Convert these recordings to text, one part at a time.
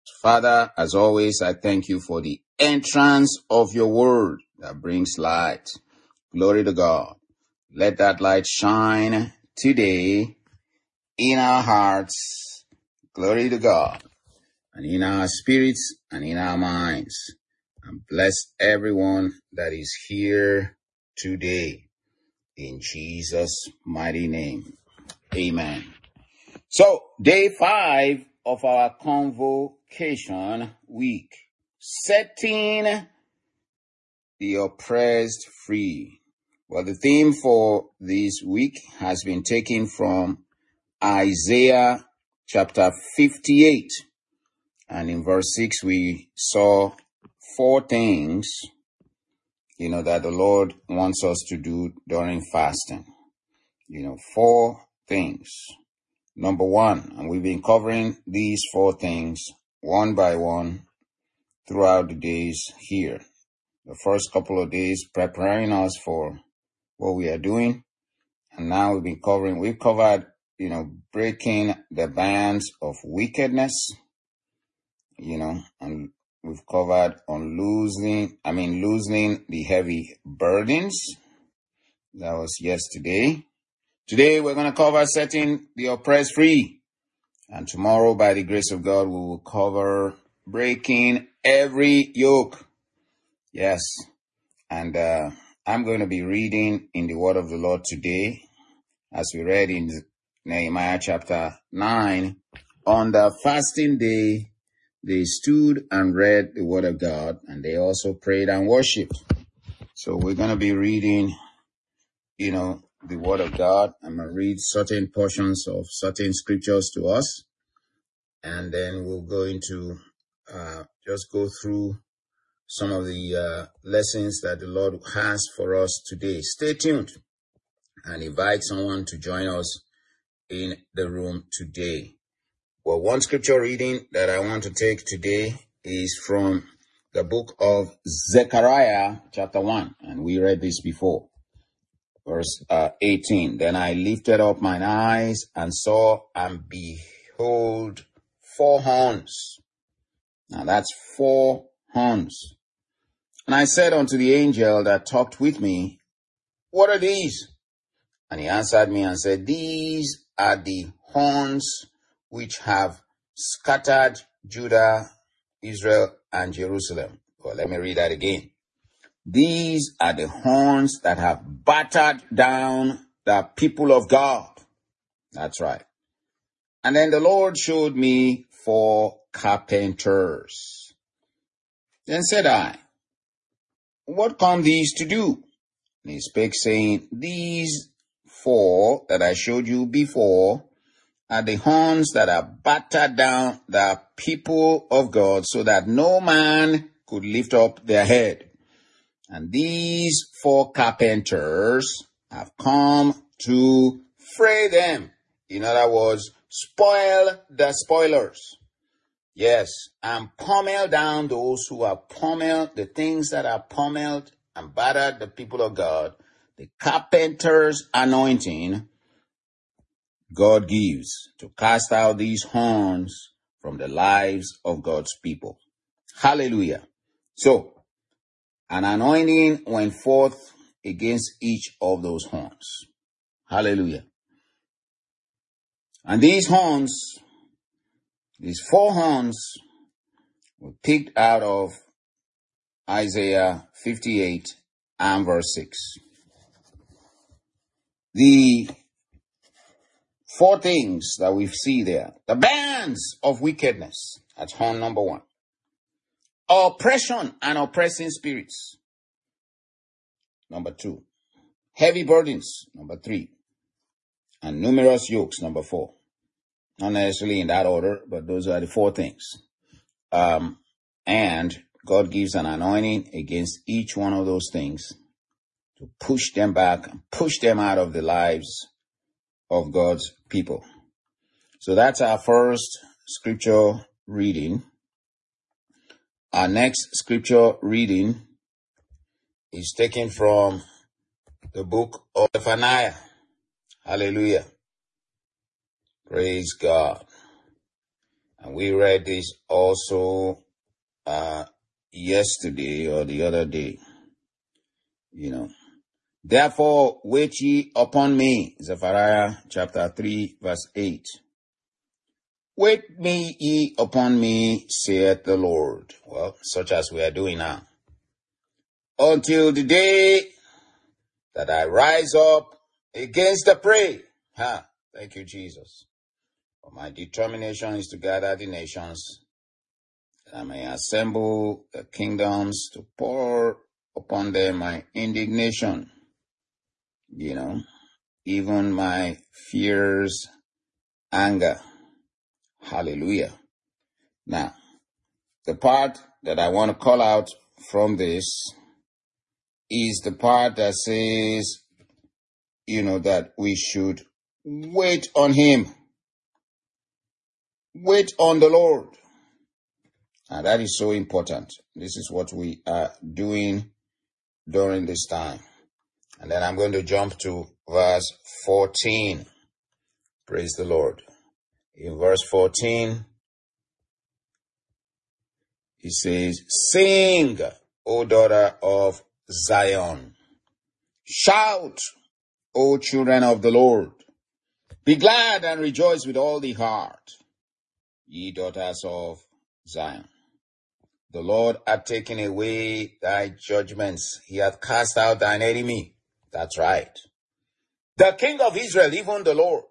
Father, as always, I thank you for the entrance of your word that brings light. Glory to God. Let that light shine today in our hearts. Glory to God. And in our spirits and in our minds. And bless everyone that is here today. In Jesus' mighty name. Amen. So, day 5 of our convocation week. Setting the oppressed free. Well, the theme for this week has been taken from Isaiah chapter 58. And in verse 6, we saw 4 things, that the Lord wants us to do during fasting. 4 things. Number 1, and we've been covering these 4 things one by one throughout the days here. The first couple of days preparing us for what we are doing. And now we've covered, breaking the bands of wickedness, and we've covered on loosening the heavy burdens. That was yesterday. Today we're going to cover setting the oppressed free. And tomorrow, by the grace of God, we will cover breaking every yoke. Yes. And I'm going to be reading in the word of the Lord today, as we read in Nehemiah chapter 9. On the fasting day, they stood and read the word of God, and they also prayed and worshiped. So we're going to be reading, the word of God. I'm going to read certain portions of certain scriptures to us, and then we'll go into just go through some of the lessons that the Lord has for us today. Stay tuned and invite someone to join us in the room today. Well, one scripture reading that I want to take today is from the book of Zechariah chapter 1, and we read this before. Verse 18, then I lifted up mine eyes and saw, and behold, 4 horns. Now that's 4 horns. And I said unto the angel that talked with me, what are these? And he answered me and said, these are the horns which have scattered Judah, Israel, and Jerusalem. Well, let me read that again. These are the horns that have battered down the people of God. That's right. And then the Lord showed me 4 carpenters. Then said I, what come these to do? And he spake, saying, these 4 that I showed you before are the horns that have battered down the people of God, so that no man could lift up their head. And these 4 carpenters have come to fray them. In other words, spoil the spoilers. Yes, and pummel down those who have pummeled, the things that are pummeled and battered the people of God. The carpenter's anointing God gives to cast out these horns from the lives of God's people. Hallelujah. So, an anointing went forth against each of those horns. Hallelujah. And these horns, these 4 horns, were picked out of Isaiah 58 and verse 6. The 4 things that we see there. The bands of wickedness. That's horn number 1. Oppression and oppressing spirits. Number 2. Heavy burdens. Number 3. And numerous yokes. Number 4. Not necessarily in that order, but those are the 4 things. And God gives an anointing against each one of those things to push them back and push them out of the lives of God's people. So that's our first scripture reading. Our next scripture reading is taken from the book of Zephaniah. Hallelujah. Praise God. And we read this also yesterday or the other day. Therefore, wait ye upon me, Zephaniah chapter 3, verse 8. Wait me ye upon me, saith the Lord. Well, such as we are doing now. Until the day that I rise up against the prey. Thank you, Jesus. For my determination is to gather the nations, that I may assemble the kingdoms to pour upon them my indignation. Even my fears, anger. Hallelujah. Now, the part that I want to call out from this is the part that says, that we should wait on him. Wait on the Lord. And that is so important. This is what we are doing during this time. And then I'm going to jump to verse 14. Praise the Lord. In verse 14, he says, sing, O daughter of Zion. Shout, O children of the Lord. Be glad and rejoice with all the heart, ye daughters of Zion. The Lord hath taken away thy judgments. He hath cast out thine enemy. That's right. The King of Israel, even the Lord,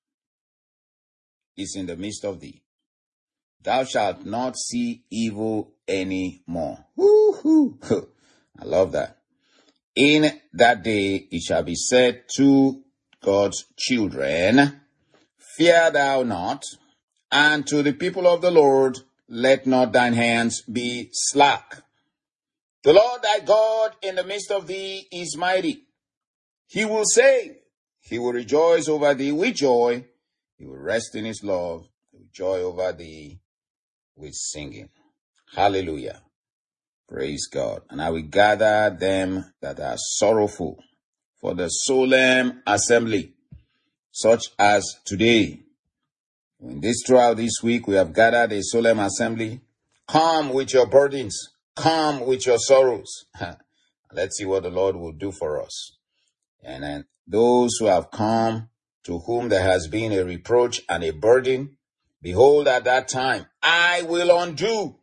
is in the midst of thee. Thou shalt not see evil any more. Woo-hoo. I love that. In that day it shall be said to God's children, fear thou not, and to the people of the Lord, let not thine hands be slack. The Lord thy God in the midst of thee is mighty. He will save. He will rejoice over thee with joy. He will rest in his love. He will joy over thee with singing. Hallelujah. Praise God. And I will gather them that are sorrowful for the solemn assembly, such as today. Throughout this week, we have gathered a solemn assembly. Come with your burdens. Come with your sorrows. Let's see what the Lord will do for us. And then those who have come, to whom there has been a reproach and a burden, behold, at that time, I will undo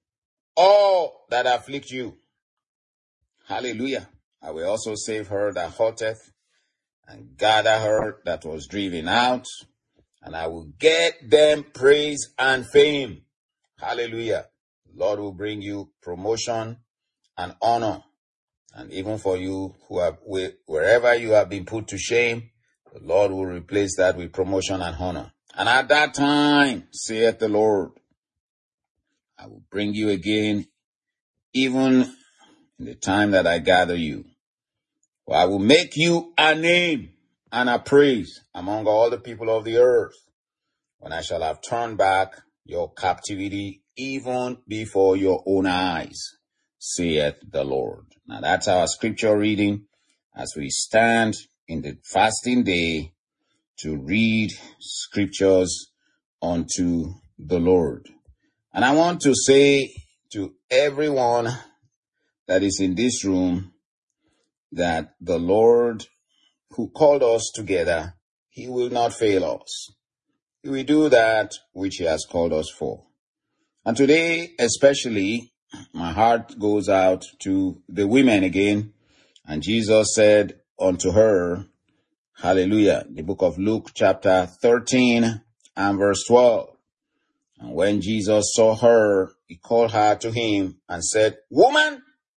all that afflict you. Hallelujah. I will also save her that hurteth, and gather her that was driven out, and I will get them praise and fame. Hallelujah. The Lord will bring you promotion and honor. And even for you who have, wherever you have been put to shame, the Lord will replace that with promotion and honor. And at that time, saith the Lord, I will bring you again, even in the time that I gather you. For I will make you a name and a praise among all the people of the earth, when I shall have turned back your captivity even before your own eyes, saith the Lord. Now that's our scripture reading as we stand in the fasting day to read scriptures unto the Lord. And I want to say to everyone that is in this room that the Lord who called us together, he will not fail us. He will do that which he has called us for. And today, especially, my heart goes out to the women again. And Jesus said unto her, hallelujah, the book of Luke chapter 13 and verse 12. And when Jesus saw her, he called her to him and said, woman,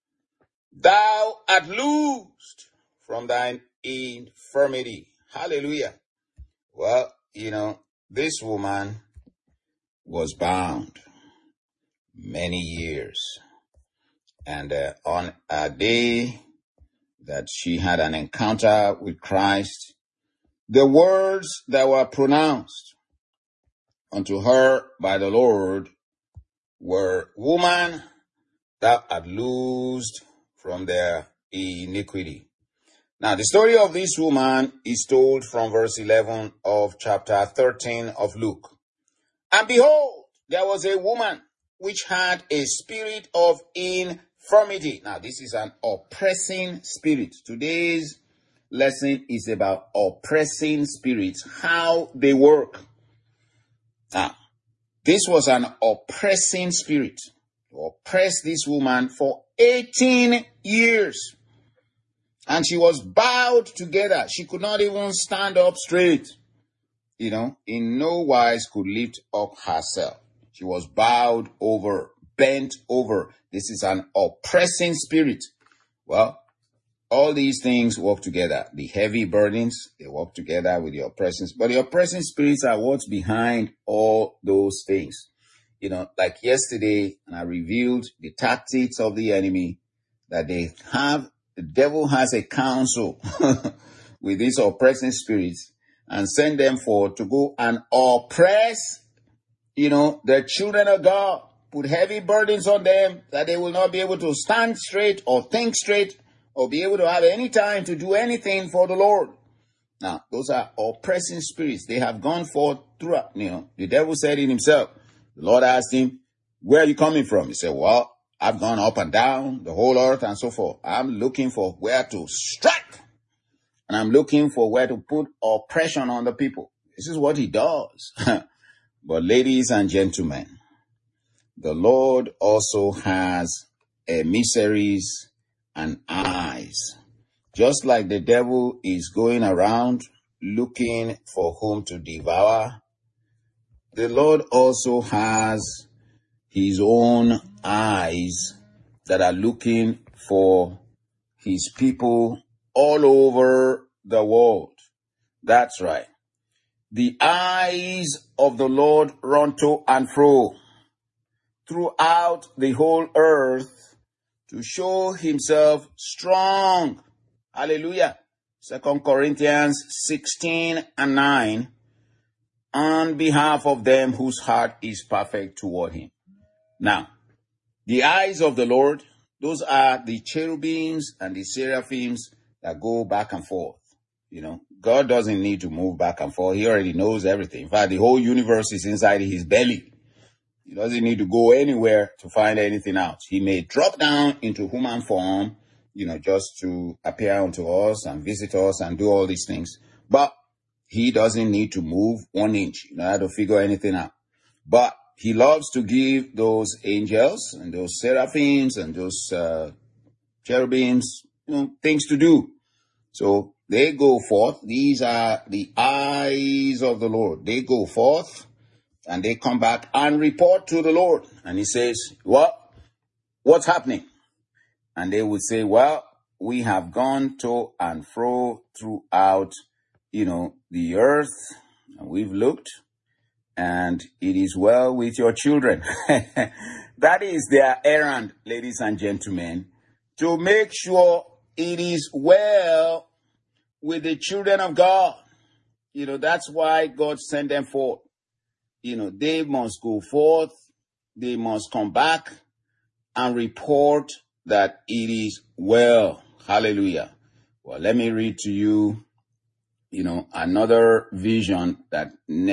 thou art loosed from thine infirmity. Hallelujah. Well, this woman was bound many years. And on a day that she had an encounter with Christ, the words that were pronounced unto her by the Lord were, woman, thou art loosed from their iniquity. Now, the story of this woman is told from verse 11 of chapter 13 of Luke. And behold, there was a woman which had a spirit of infirmity. Now, this is an oppressing spirit. Today's lesson is about oppressing spirits, how they work. Now, this was an oppressing spirit to oppress this woman for 18 years. And she was bowed together. She could not even stand up straight. In no wise could lift up herself. She was bowed over, bent over. This is an oppressing spirit. Well, all these things work together. The heavy burdens, they work together with the oppressing. But the oppressing spirits are what's behind all those things. Like yesterday, and I revealed the tactics of the enemy, that they have. The devil has a council with these oppressing spirits and send them forth to go and oppress, the children of God, put heavy burdens on them that they will not be able to stand straight or think straight or be able to have any time to do anything for the Lord. Now, those are oppressing spirits. They have gone forth throughout, the devil said it himself. The Lord asked him, where are you coming from? He said, well, I've gone up and down the whole earth and so forth. I'm looking for where to strike. And I'm looking for where to put oppression on the people. This is what he does. But ladies and gentlemen, the Lord also has emissaries and eyes. Just like the devil is going around looking for whom to devour, the Lord also has his own eyes that are looking for his people all over the world. That's right. The eyes of the Lord run to and fro throughout the whole earth to show himself strong. Hallelujah. 2 Corinthians 16:9. On behalf of them whose heart is perfect toward him. Now, the eyes of the Lord, those are the cherubims and the seraphims that go back and forth. God doesn't need to move back and forth. He already knows everything. In fact, the whole universe is inside his belly. He doesn't need to go anywhere to find anything out. He may drop down into human form, just to appear unto us and visit us and do all these things. But he doesn't need to move 1 inch in order to figure anything out. But he loves to give those angels and those seraphims and those cherubims, things to do. So they go forth. These are the eyes of the Lord. They go forth and they come back and report to the Lord. And he says, what's happening? And they would say, well, we have gone to and fro throughout, the earth. And we've looked. And it is well with your children. That is their errand, ladies and gentlemen, to make sure it is well with the children of God. That's why God sent them forth. They must go forth. They must come back and report that it is well. Hallelujah. Well, let me read to you, another vision that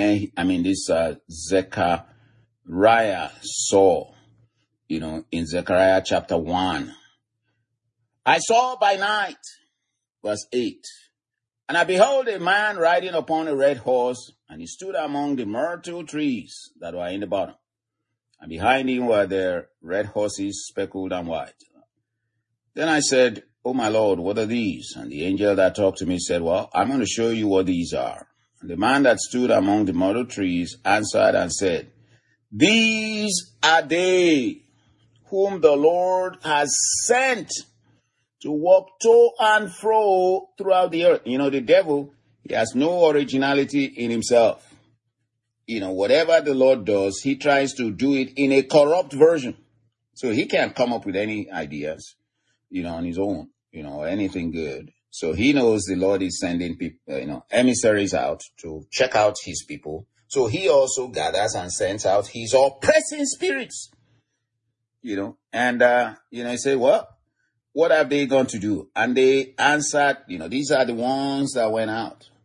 Zechariah saw, in Zechariah chapter 1. I saw by night, verse 8, and I behold a man riding upon a red horse, and he stood among the myrtle trees that were in the bottom. And behind him were their red horses, speckled and white. Then I said, oh my Lord, what are these? And the angel that talked to me said, well, I'm going to show you what these are. And the man that stood among the myrtle trees answered and said, these are they whom the Lord has sent to walk to and fro throughout the earth. The devil, he has no originality in himself. Whatever the Lord does, he tries to do it in a corrupt version. So he can't come up with any ideas, on his own, or anything good. So he knows the Lord is sending people, emissaries out to check out his people. So he also gathers and sends out his oppressing spirits, and, he said, well, what have they gone to do? And they answered, these are the ones that went out.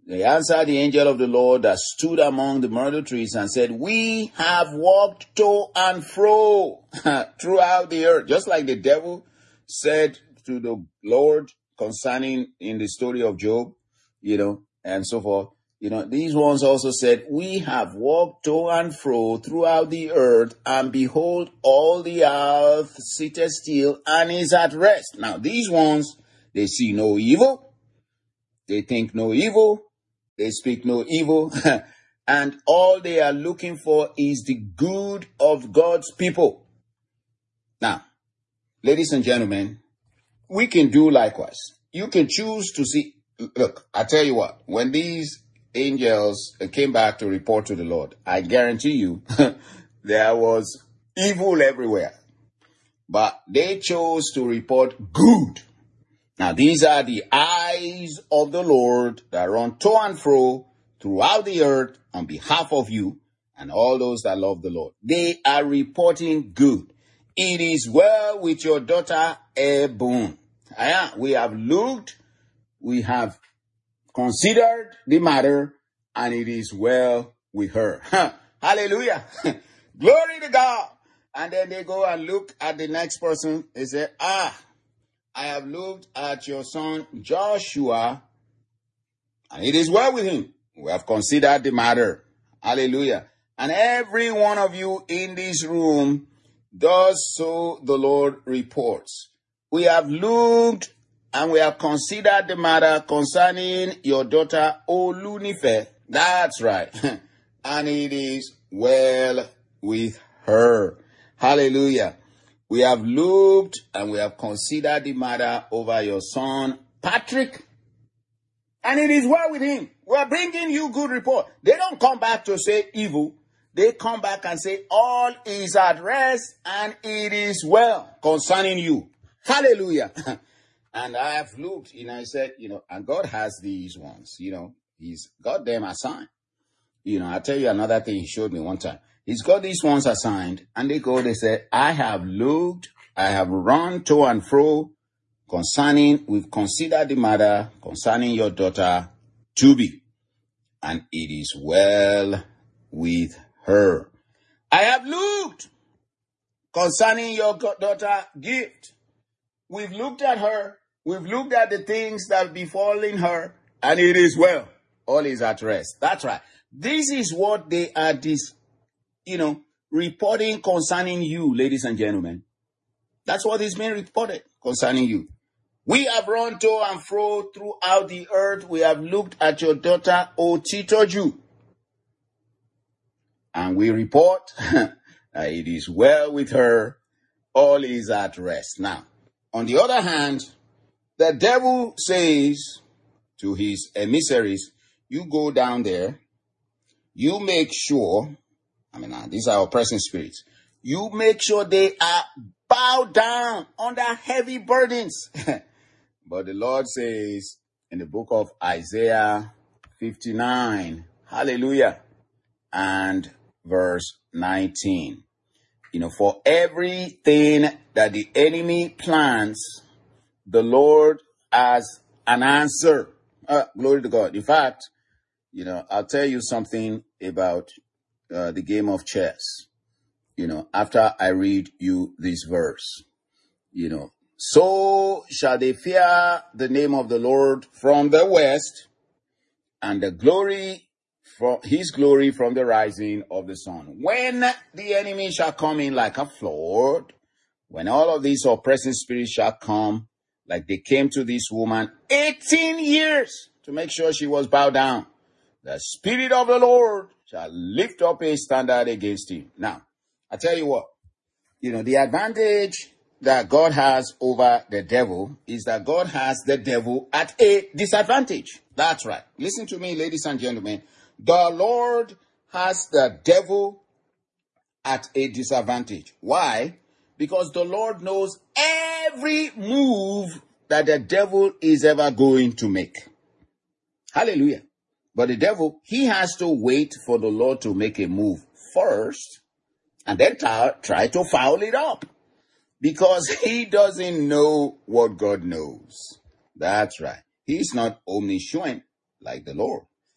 They answered the angel of the Lord that stood among the myrtle trees and said, we have walked to and fro throughout the earth. Just like the devil said to the Lord concerning in the story of Job, and so forth. These ones also said, we have walked to and fro throughout the earth, and behold, all the earth sitteth still and is at rest. Now, these ones, they see no evil, they think no evil, they speak no evil, and all they are looking for is the good of God's people. Now, ladies and gentlemen, we can do likewise. You can choose to see. Look, I tell you what, when these angels came back to report to the Lord, I guarantee you there was evil everywhere. But they chose to report good. Now, these are the eyes of the Lord that run to and fro throughout the earth on behalf of you and all those that love the Lord. They are reporting good. It is well with your daughter, Ebon. We have looked, we have considered the matter, and it is well with her. Hallelujah. Glory to God. And then they go and look at the next person. They say, I have looked at your son Joshua, and it is well with him. We have considered the matter. Hallelujah. And every one of you in this room does so, the Lord reports. We have looked and we have considered the matter concerning your daughter Olunife. That's right. And it is well with her. Hallelujah. We have looked and we have considered the matter over your son, Patrick, and it is well with him. We are bringing you good report. They don't come back to say evil. They come back and say all is at rest and it is well concerning you. Hallelujah. And I have looked, I said, and God has these ones, He's got them assigned. I'll tell you another thing He showed me one time. He's got these ones assigned, and they say, I have looked, I have run to and fro we've considered the matter concerning your daughter, Tubi, and it is well with her. I have looked concerning your daughter, Gift. We've looked at her, we've looked at the things that befalling her, and it is well. All is at rest. That's right. This is what they are reporting concerning you, ladies and gentlemen. That's what is being reported concerning you. We have run to and fro throughout the earth. We have looked at your daughter, Otitoju. And we report that it is well with her. All is at rest. Now, on the other hand, the devil says to his emissaries, you go down there, you make sure, these are oppressing spirits. You make sure they are bowed down under heavy burdens. But the Lord says in the book of Isaiah 59, hallelujah, and verse 19, for everything that the enemy plans, the Lord has an answer. Glory to God. In fact, I'll tell you something about the game of chess, after I read you this verse, so shall they fear the name of the Lord from the west, and the glory from his glory from the rising of the sun. When the enemy shall come in like a flood, when all of these oppressing spirits shall come, like they came to this woman 18 years to make sure she was bowed down, the Spirit of the Lord shall lift up a standard against him. Now, I tell you what, the advantage that God has over the devil is that God has the devil at a disadvantage. That's right. Listen to me, ladies and gentlemen. The Lord has the devil at a disadvantage. Why? Because the Lord knows every move that the devil is ever going to make. Hallelujah. But the devil, he has to wait for the Lord to make a move first and then try to foul it up, because he doesn't know what God knows. That's right. He's not omniscient like the Lord.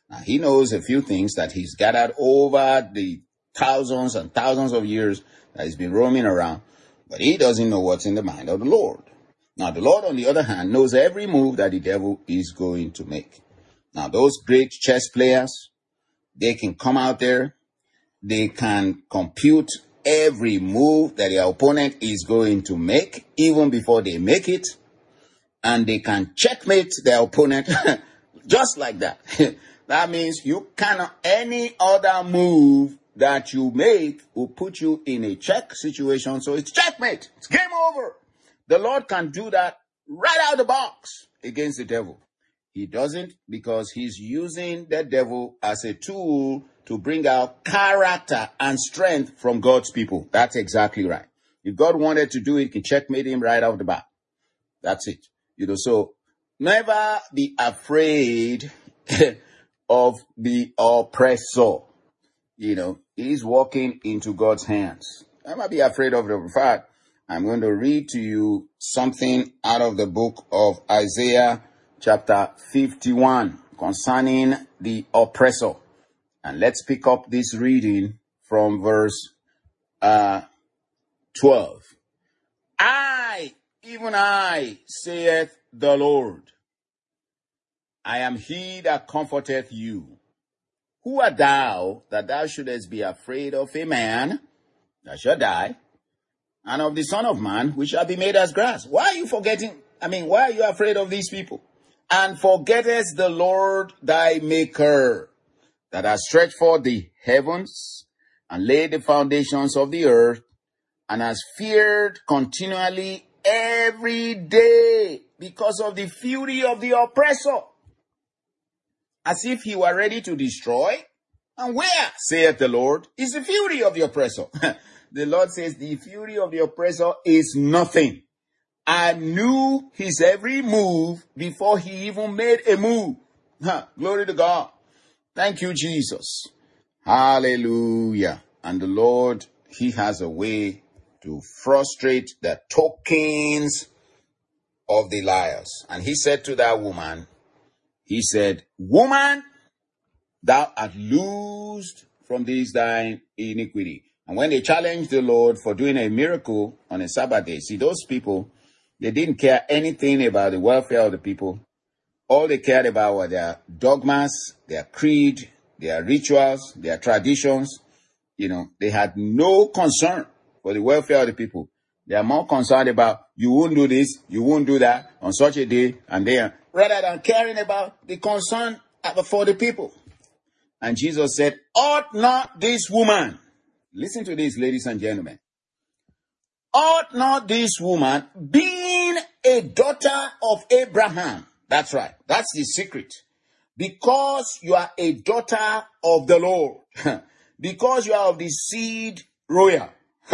Now, he knows a few things that he's gathered over the thousands and thousands of years that he's been roaming around, but he doesn't know what's in the mind of the Lord. Now, the Lord, on the other hand, knows every move that the devil is going to make. Now, those great chess players, they can come out there, they can compute every move that their opponent is going to make, even before they make it, and they can checkmate their opponent just like that. That means you cannot, any other move that you make will put you in a check situation, so it's checkmate. It's game over. The Lord can do that right out of the box against the devil. He doesn't, because he's using the devil as a tool to bring out character and strength from God's people. That's exactly right. If God wanted to do it, he can checkmate him right out of the bat. That's it. So never be afraid of the oppressor. He's walking into God's hands. Never be afraid of the fact. I'm going to read to you something out of the book of Isaiah chapter 51 concerning the oppressor. And let's pick up this reading from verse 12. Even I, saith the Lord, I am he that comforteth you. Who art thou that thou shouldest be afraid of a man that shall die, and of the Son of Man, which shall be made as grass? Why are you forgetting? Why are you afraid of these people? And forgettest the Lord thy Maker, that has stretched forth the heavens, and laid the foundations of the earth, and has feared continually every day because of the fury of the oppressor, as if he were ready to destroy. And where, saith the Lord, is the fury of the oppressor? The Lord says the fury of the oppressor is nothing. I knew his every move before he even made a move. Glory to God. Thank you, Jesus. Hallelujah. And the Lord, he has a way to frustrate the tokens of the liars. And he said to that woman, he said, woman, thou art loosed from this thine iniquity. And when they challenged the Lord for doing a miracle on a Sabbath day, see, those people, they didn't care anything about the welfare of the people. All they cared about were their dogmas, their creed, their rituals, their traditions. They had no concern for the welfare of the people. They are more concerned about, you won't do this, you won't do that on such a day and there, rather than caring about the concern for the people. And Jesus said, ought not this woman, listen to this, ladies and gentlemen, ought not this woman, being a daughter of Abraham, that's right, that's the secret, because you are a daughter of the Lord, because you are of the seed royal.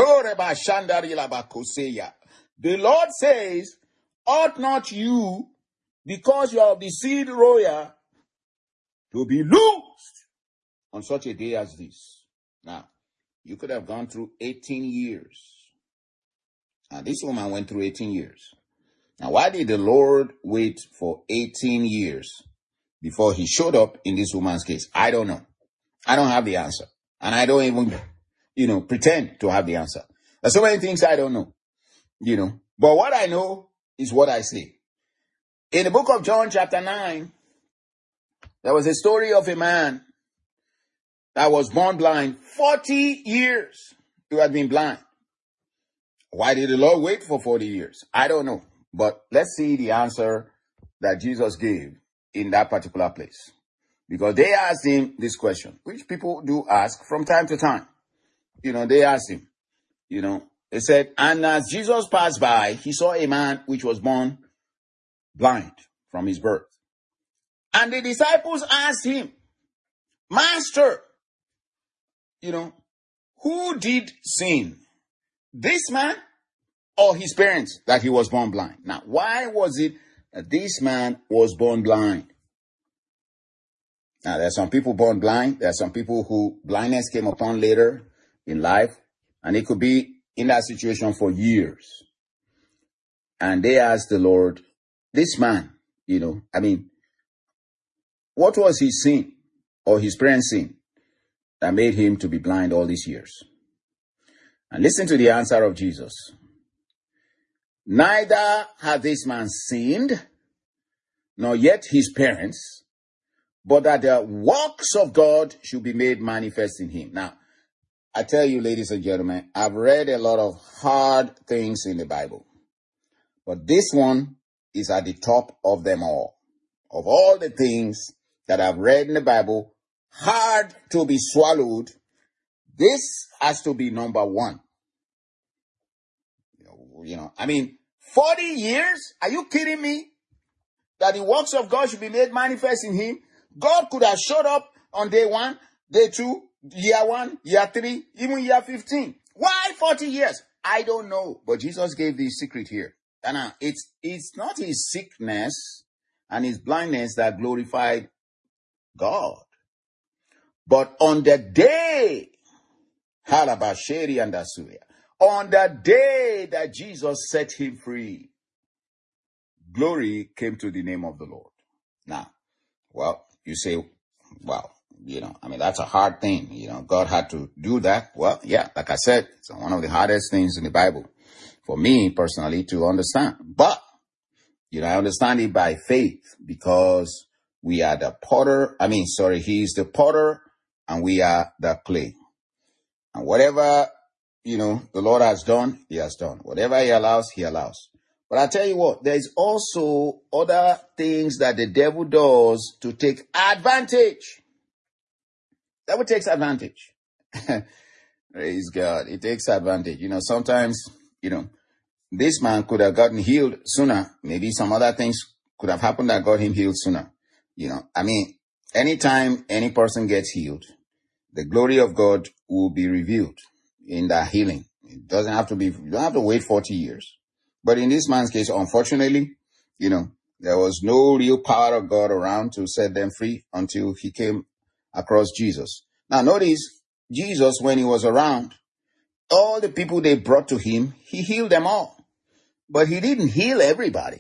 The Lord says, ought not you, because you are of the seed royal, to be loosed on such a day as this? Now, you could have gone through 18 years. Now, this woman went through 18 years. Now, why did the Lord wait for 18 years before he showed up in this woman's case? I don't know. I don't have the answer. And I don't even, pretend to have the answer. There's so many things I don't know, But what I know is what I say. In the book of John chapter 9, there was a story of a man that was born blind. 40 years he had been blind. Why did the Lord wait for 40 years? I don't know. But let's see the answer that Jesus gave in that particular place. Because they asked him this question, which people do ask from time to time. They asked him, they said, and as Jesus passed by, he saw a man which was born blind from his birth. And the disciples asked him, Master, who did sin? This man or his parents that he was born blind? Now, why was it that this man was born blind? Now, there are some people born blind. There are some people who blindness came upon later in life. And it could be in that situation for years. And they asked the Lord, this man, what was his sin? or his parents' sin that made him to be blind all these years? And listen to the answer of Jesus. Neither had this man sinned, nor yet his parents, but that the works of God should be made manifest in him. Now, I tell you, ladies and gentlemen, I've read a lot of hard things in the Bible, but this one is at the top of them all. Of all the things that I've read in the Bible, hard to be swallowed, this has to be number one. 40 years? Are you kidding me? That the works of God should be made manifest in him? God could have showed up on day 1, day 2, year 1, year 3, even year 15. Why 40 years? I don't know. But Jesus gave the secret here. And it's not his sickness and his blindness that glorified God. But on the day, Halabasheri and Asuya, on the day that Jesus set him free, glory came to the name of the Lord. Now, well, you say, well, that's a hard thing. God had to do that. Well, yeah, like I said, it's one of the hardest things in the Bible for me personally to understand. But, I understand it by faith because we are the potter. He's the potter and we are the clay. And whatever, the Lord has done, he has done. Whatever he allows, he allows. But I tell you what, there's also other things that the devil does to take advantage. The devil takes advantage. Praise God. It takes advantage. Sometimes, this man could have gotten healed sooner. Maybe some other things could have happened that got him healed sooner. Anytime any person gets healed, the glory of God will be revealed in that healing. It doesn't have to be, you don't have to wait 40 years. But in this man's case, unfortunately, there was no real power of God around to set them free until he came across Jesus. Now notice, Jesus, when he was around, all the people they brought to him, he healed them all. But he didn't heal everybody,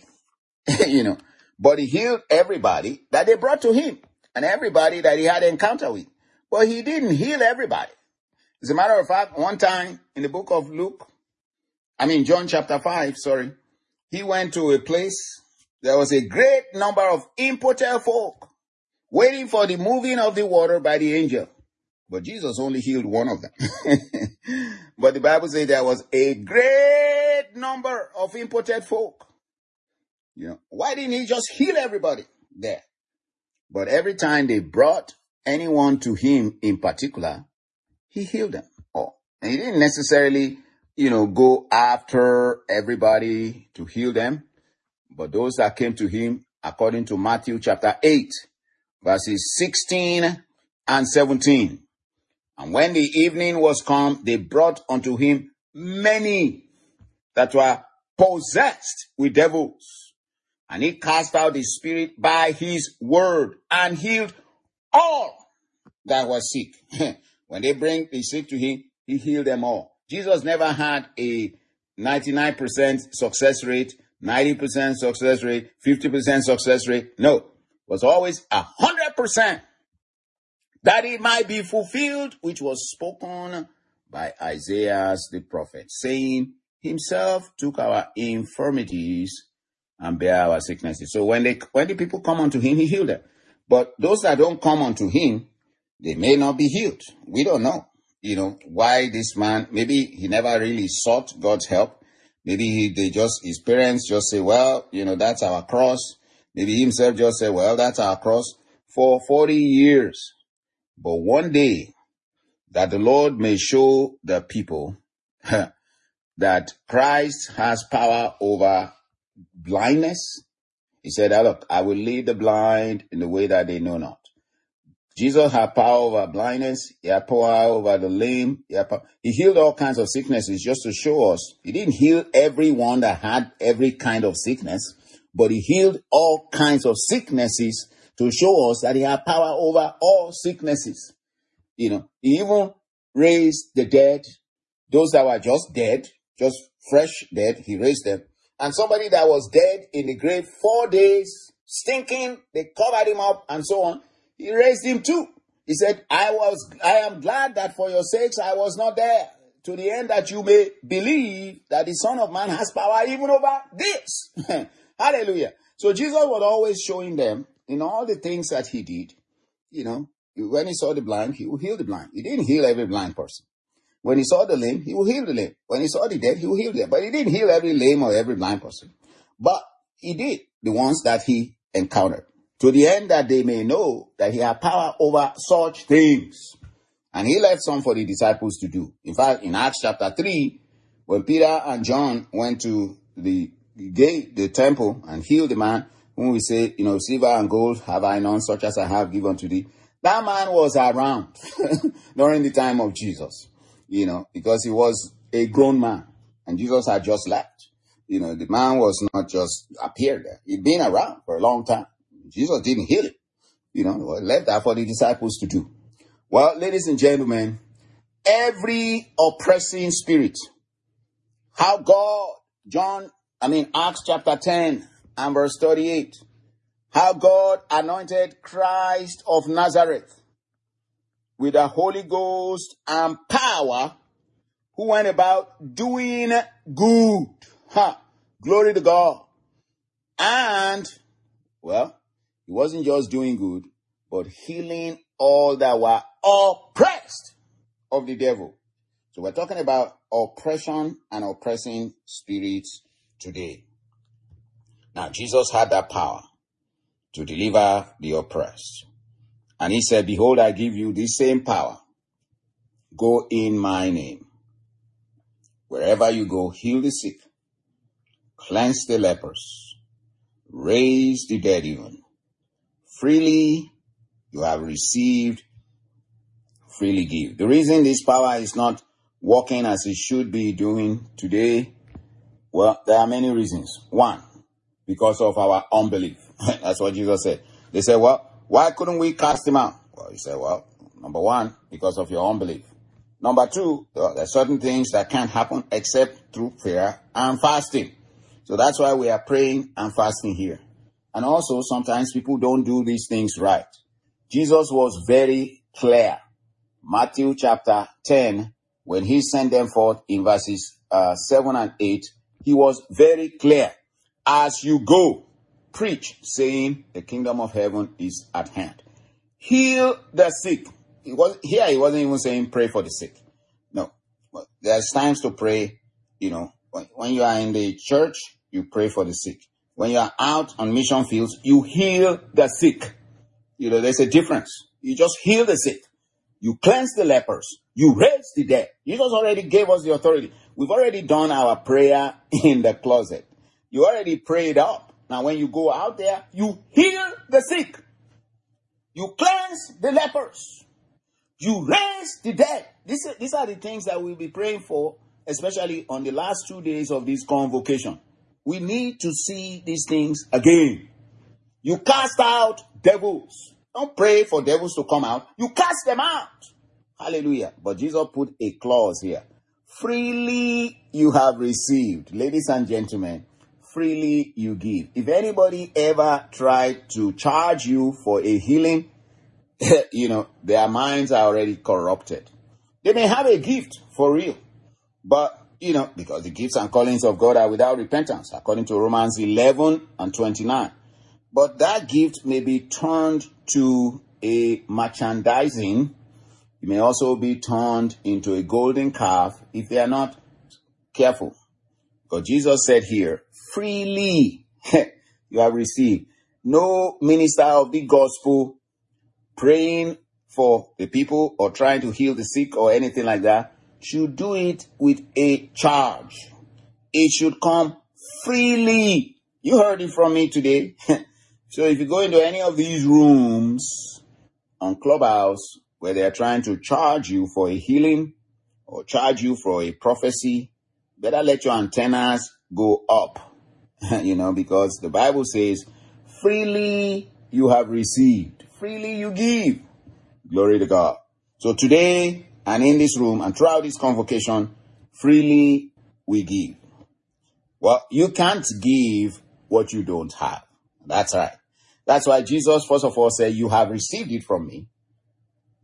but he healed everybody that they brought to him and everybody that he had encounter with. But he didn't heal everybody. As a matter of fact, one time in the book of John chapter 5, he went to a place, there was a great number of impotent folk waiting for the moving of the water by the angel. But Jesus only healed one of them. But the Bible says there was a great number of impotent folk. Why didn't he just heal everybody there? But every time they brought anyone to him in particular, he healed them all. And he didn't necessarily, go after everybody to heal them. But those that came to him, according to Matthew chapter 8, verses 16 and 17. And when the evening was come, they brought unto him many that were possessed with devils. And he cast out the spirit by his word and healed all that were sick. When they bring the sick to him, he healed them all. Jesus never had a 99% success rate, 90% success rate, 50% success rate. No, it was always 100%. That it might be fulfilled, which was spoken by Isaiah the prophet, saying, himself took our infirmities and bear our sicknesses. So when the people come unto him, he healed them. But those that don't come unto him, they may not be healed. We don't know, why this man, maybe he never really sought God's help. Maybe his parents just say, well, that's our cross. Maybe he himself just said, well, that's our cross for 40 years. But one day that the Lord may show the people that Christ has power over blindness. He said, look, I will lead the blind in the way that they know not. Jesus had power over blindness. He had power over the lame. He healed all kinds of sicknesses just to show us. He didn't heal everyone that had every kind of sickness, but he healed all kinds of sicknesses to show us that he had power over all sicknesses. He even raised the dead, those that were just dead, just fresh dead, he raised them. And somebody that was dead in the grave 4 days, stinking, they covered him up and so on. He raised him too. He said, I am glad that for your sakes I was not there, to the end that you may believe that the Son of Man has power even over this. Hallelujah. So Jesus was always showing them in all the things that he did, when he saw the blind, he would heal the blind. He didn't heal every blind person. When he saw the lame, he will heal the lame. When he saw the dead, he will heal them. But he didn't heal every lame or every blind person. But he did the ones that he encountered, to the end that they may know that he had power over such things. And he left some for the disciples to do. In fact, in Acts chapter 3, when Peter and John went to the temple, and healed the man, whom we say, silver and gold have I none, such as I have given to thee. That man was around during the time of Jesus, because he was a grown man and Jesus had just left. The man was not just appeared there. He'd been around for a long time. Jesus didn't heal him, left that for the disciples to do. Well, ladies and gentlemen, every oppressing spirit, Acts chapter 10 and verse 38, how God anointed Christ of Nazareth with the Holy Ghost and power, who went about doing good. Glory to God. And, he wasn't just doing good, but healing all that were oppressed of the devil. So we're talking about oppression and oppressing spirits today. Now, Jesus had that power to deliver the oppressed. And he said, behold, I give you this same power. Go in my name. Wherever you go, heal the sick, cleanse the lepers, raise the dead even. Freely you have received, freely give. The reason this power is not working as it should be doing today, there are many reasons. One, because of our unbelief. That's what Jesus said. They said, why couldn't we cast him out? Well, he said, number one, because of your unbelief. Number two, there are certain things that can't happen except through prayer and fasting. So that's why we are praying and fasting here. And also, sometimes people don't do these things right. Jesus was very clear. Matthew chapter 10, when he sent them forth in verses 7 and 8, he was very clear. As you go, preach, saying the kingdom of heaven is at hand. Heal the sick. He wasn't even saying pray for the sick. No. There's times to pray, when you are in the church, you pray for the sick. When you are out on mission fields, you heal the sick. There's a difference. You just heal the sick. You cleanse the lepers. You raise the dead. Jesus already gave us the authority. We've already done our prayer in the closet. You already prayed up. Now when you go out there, you heal the sick. You cleanse the lepers. You raise the dead. These are the things that we'll be praying for, especially on the last 2 days of this convocation. We need to see these things again. You cast out devils. Don't pray for devils to come out. You cast them out. Hallelujah. But Jesus put a clause here. Freely you have received. Ladies and gentlemen, freely you give. If anybody ever tried to charge you for a healing, their minds are already corrupted. They may have a gift for real, but, because the gifts and callings of God are without repentance, according to Romans 11 and 29. But that gift may be turned to a merchandising. It may also be turned into a golden calf if they are not careful. Because Jesus said here, freely you have received. No minister of the gospel praying for the people or trying to heal the sick or anything like that should do it with a charge. It should come freely. You heard it from me today. So if you go into any of these rooms on Clubhouse where they are trying to charge you for a healing or charge you for a prophecy, better let your antennas go up, because the Bible says, freely you have received, freely you give. Glory to God. So today and in this room and throughout this convocation, freely we give. Well, you can't give what you don't have. That's right. That's why Jesus, first of all, said, you have received it from me.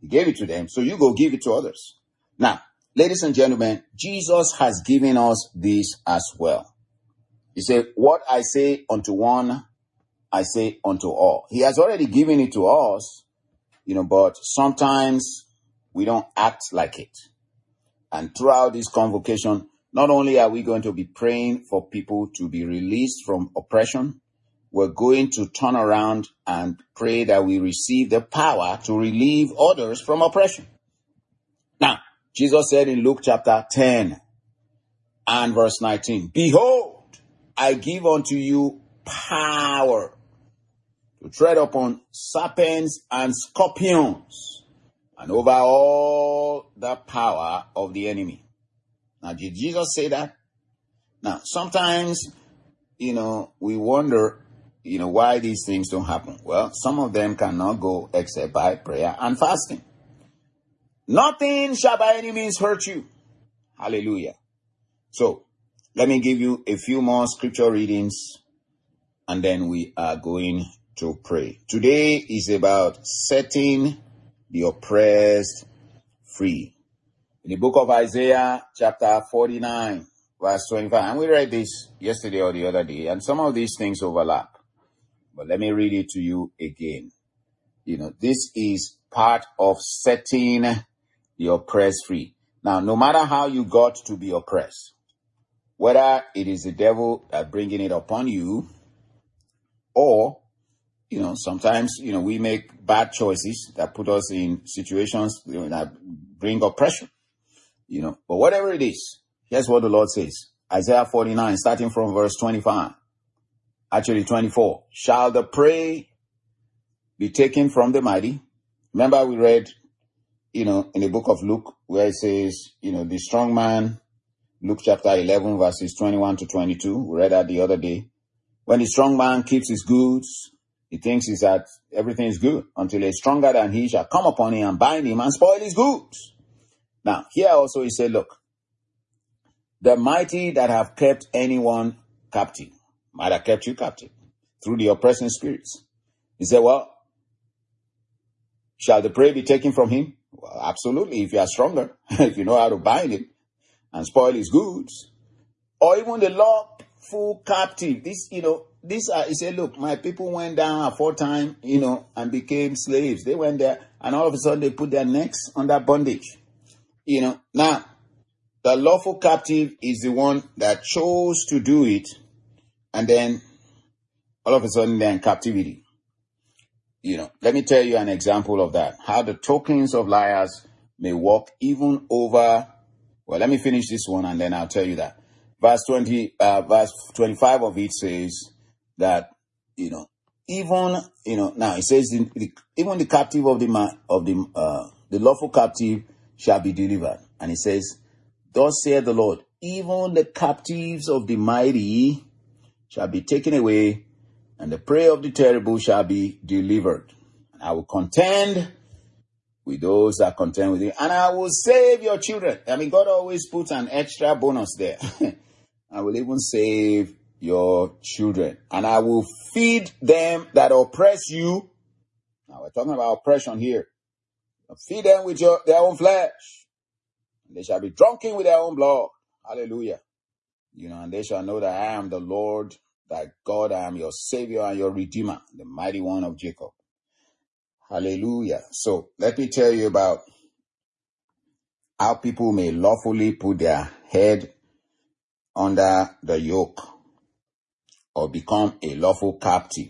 He gave it to them, so you go give it to others. Now, ladies and gentlemen, Jesus has given us this as well. He said, what I say unto one, I say unto all. He has already given it to us, but sometimes we don't act like it. And throughout this convocation, not only are we going to be praying for people to be released from oppression, we're going to turn around and pray that we receive the power to relieve others from oppression. Now, Jesus said in Luke chapter 10 and verse 19, behold, I give unto you power to tread upon serpents and scorpions and over all the power of the enemy. Now, did Jesus say that? Now, sometimes, we wonder, why these things don't happen. Well, some of them cannot go except by prayer and fasting. Nothing shall by any means hurt you. Hallelujah. So, let me give you a few more scripture readings, and then we are going to pray. Today is about setting the oppressed free. In the book of Isaiah, chapter 49, verse 25, and we read this yesterday or the other day, and some of these things overlap. But let me read it to you again. This is part of setting the oppressed free. Now, no matter how you got to be oppressed, whether it is the devil that bringing it upon you, or, sometimes, we make bad choices that put us in situations that bring oppression, But whatever it is, here's what the Lord says. Isaiah 49, starting from verse 25. Actually, 24. Shall the prey be taken from the mighty? Remember we read, in the book of Luke, where it says, the strong man, Luke chapter 11, verses 21 to 22. We read that the other day. When the strong man keeps his goods, he thinks is that everything is good until a stronger than he shall come upon him and bind him and spoil his goods. Now, here also he said, look, the mighty that have kept anyone captive might have kept you captive through the oppressing spirits. He said, well, shall the prey be taken from him? Well, absolutely, if you are stronger, if you know how to bind him and spoil his goods. Or even the lawful captive. He said, look, my people went down aforetime, and became slaves. They went there, and all of a sudden they put their necks under bondage. Now, the lawful captive is the one that chose to do it, and then all of a sudden they're in captivity. Let me tell you an example of that. How the tokens of liars may walk even over. Well, let me finish this one and then I'll tell you that. Verse 25 of it says that, now it says, even the captive of the lawful captive shall be delivered. And it says, thus saith the Lord, even the captives of the mighty shall be taken away, and the prey of the terrible shall be delivered. And I will contend with those that contend with you, and I will save your children. God always puts an extra bonus there. I will even save your children, and I will feed them that oppress you. Now we're talking about oppression here. Feed them with their own flesh. They shall be drunken with their own blood. Hallelujah. And they shall know that I am the Lord, thy God, I am your Savior and your Redeemer, the mighty one of Jacob. Hallelujah. So let me tell you about how people may lawfully put their head under the yoke or become a lawful captive.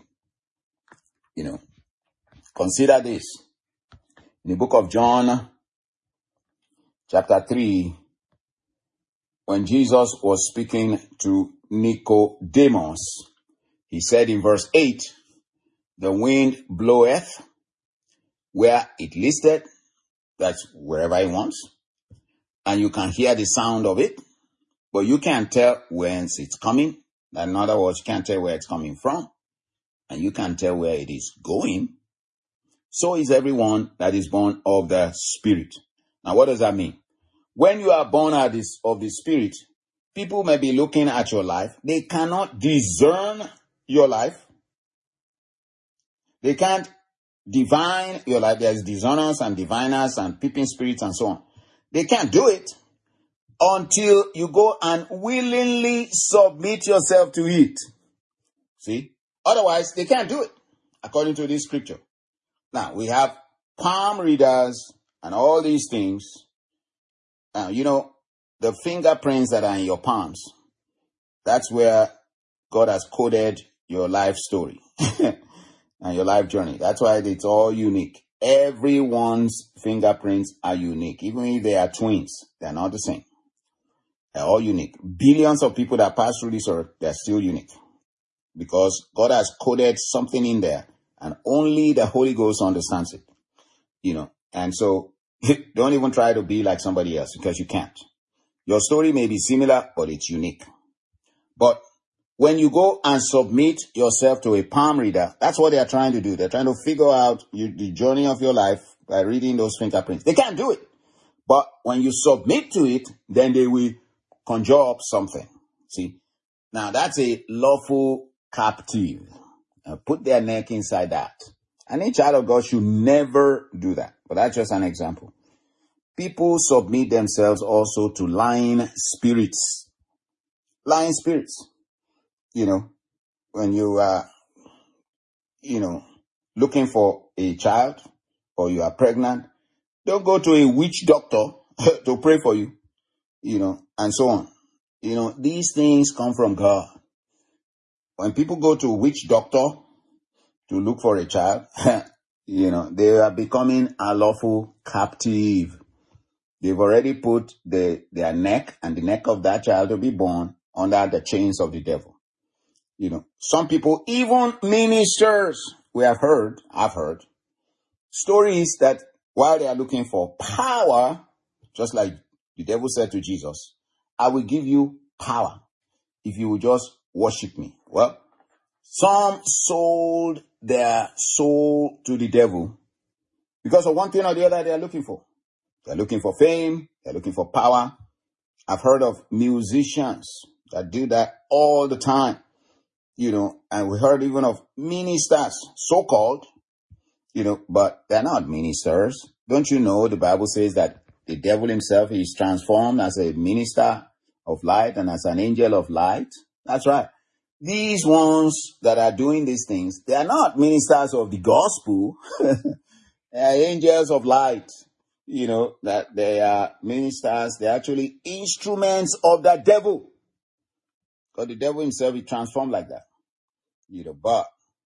Consider this. In the book of John, chapter 3, when Jesus was speaking to Nicodemus, he said in verse 8, the wind bloweth where it listeth, that's wherever it wants, and you can hear the sound of it, but you can't tell whence it's coming. In other words, you can't tell where it's coming from, and you can't tell where it is going. So is everyone that is born of the Spirit. Now, what does that mean? When you are born of the Spirit, people may be looking at your life. They cannot discern your life. They can't divine your life. There's dishonors and diviners and peeping spirits and so on. They can't do it until you go and willingly submit yourself to it. See? Otherwise, they can't do it, according to this scripture. Now, we have palm readers and all these things. The fingerprints that are in your palms, that's where God has coded your life story and your life journey. That's why it's all unique. Everyone's fingerprints are unique. Even if they are twins, they're not the same. They're all unique. Billions of people that pass through this earth, they're still unique. Because God has coded something in there, and only the Holy Ghost understands it. And so don't even try to be like somebody else, because you can't. Your story may be similar, but it's unique. But when you go and submit yourself to a palm reader, that's what they are trying to do. They're trying to figure out the journey of your life by reading those fingerprints. They can't do it. But when you submit to it, then they will conjure up something. See? Now, that's a lawful captive. Put their neck inside that. And a child of God should never do that. But that's just an example. People submit themselves also to lying spirits. Lying spirits. When you are, looking for a child or you are pregnant, don't go to a witch doctor to pray for you, and so on. These things come from God. When people go to a witch doctor to look for a child, they are becoming a lawful captive. They've already put their neck and the neck of that child to be born under the chains of the devil. Some people, even ministers, I've heard stories that while they are looking for power, just like the devil said to Jesus, I will give you power if you will just worship me. Well, some sold their soul to the devil because of one thing or the other they are looking for. They're looking for fame. They're looking for power. I've heard of musicians that do that all the time. And we heard even of ministers, so-called, but they're not ministers. Don't you know the Bible says that the devil himself is transformed as a minister of light and as an angel of light? That's right. These ones that are doing these things, they are not ministers of the gospel. They are angels of light. That they are ministers. They're actually instruments of the devil. Because the devil himself is transformed like that. But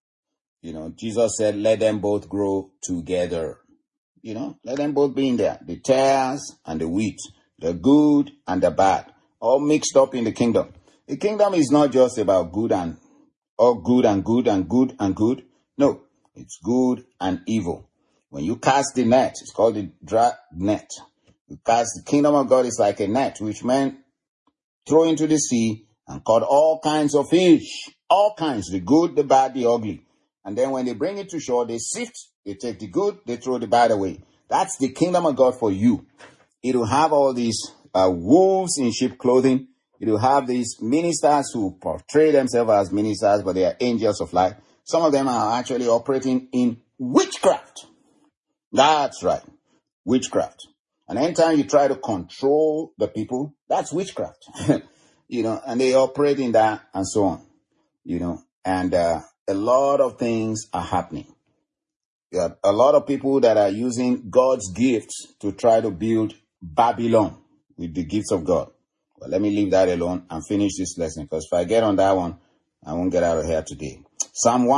Jesus said, let them both grow together. Let them both be in there. The tares and the wheat, the good and the bad, all mixed up in the kingdom. The kingdom is not just about good and good and good and good and good. No, it's good and evil. When you cast the net, it's called the drag net. You cast the kingdom of God is like a net, which men throw into the sea and caught all kinds of fish. All kinds, the good, the bad, the ugly. And then when they bring it to shore, they sift, they take the good, they throw the bad away. That's the kingdom of God for you. It will have all these wolves in sheep clothing. It will have these ministers who portray themselves as ministers, but they are angels of light. Some of them are actually operating in witchcraft. That's right, witchcraft. And anytime you try to control the people, that's witchcraft. And they operate in that and so on. And a lot of things are happening. There are a lot of people that are using God's gifts to try to build Babylon with the gifts of God. But let me leave that alone and finish this lesson, because if I get on that one, I won't get out of here today. Psalm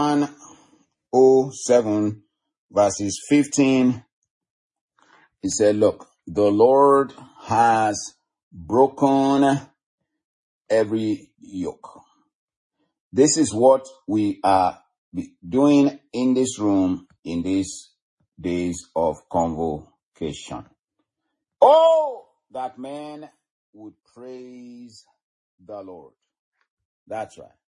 107, verses 15, he said, look, the Lord has broken every yoke. This is what we are doing in this room in these days of convocation. Oh, that man would praise the Lord. That's right.